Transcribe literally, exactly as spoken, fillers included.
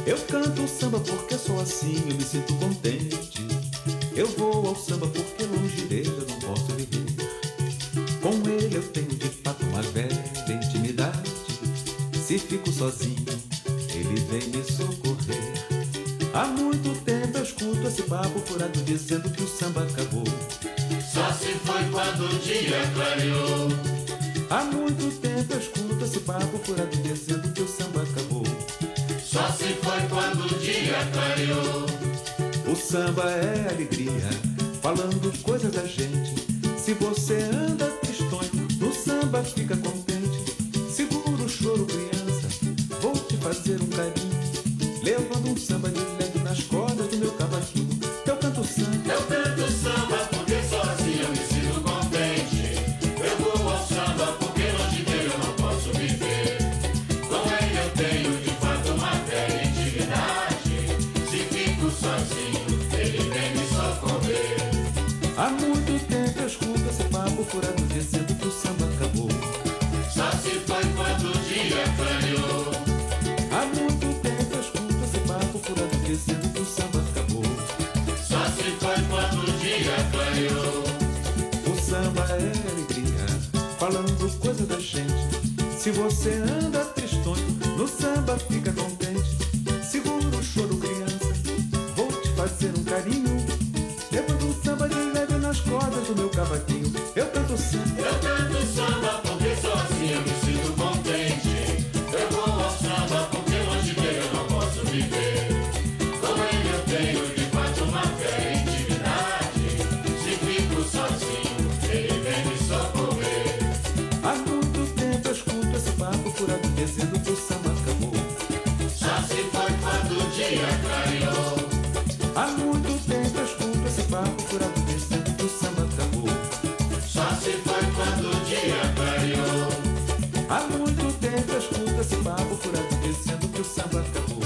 Eu canto samba porque sou assim, eu me sinto contente. Eu vou ao samba porque longe dele eu não posso viver. Com ele eu tenho de fato uma velha intimidade. Se fico sozinho, ele vem me socorrer. Há muito tempo eu escuto esse papo furado dizendo que o samba acabou. Só se foi quando o dia clareou. Há muito tempo eu escuto esse papo furado dizendo que o samba acabou. Só se foi quando o dia clareou. O samba é alegria, falando coisas da gente. Se você anda tristonho, no samba fica contente. Segura o choro, criança, vou te fazer um carinho, levando um samba de leve nas cordas do meu cavaquinho. Eu canto samba, Eu canto samba porque sozinho eu me sinto contente. Eu vou ao samba porque longe dele eu não posso viver. Com ele eu tenho de fato uma velha intimidade. Se fico sozinho, ele vem me socorrer. há muito tempo eu escuto esse papo furado dizendo que o samba acabou. Só se foi quando o dia clareou. Há muito tempo eu escuto esse papo furado dizendo que o samba acabou. Só se foi quando o dia clareou. O samba é alegria, falando coisa da gente. Se você anda tristonho, no samba fica contente. Segura o choro, criança, vou te fazer um carinho, levando um samba de leve nas cordas do meu cavaquinho. Eu canto samba, Eu canto samba porque sozinho eu me sinto contente. Eu vou ao samba porque longe dele eu não posso viver. Com ele eu tenho de fato uma velha intimidade. Se fico sozinho, ele vem me socorrer. há muito tempo eu escuto esse papo furado dizendo que o samba acabou. Só se foi quando o dia clareou. Há muito tempo eu escuto esse papo furado dizendo que o samba acabou. Só se foi quando o dia clareou. Há muito tempo eu escuto esse papo furado dizendo que o samba acabou.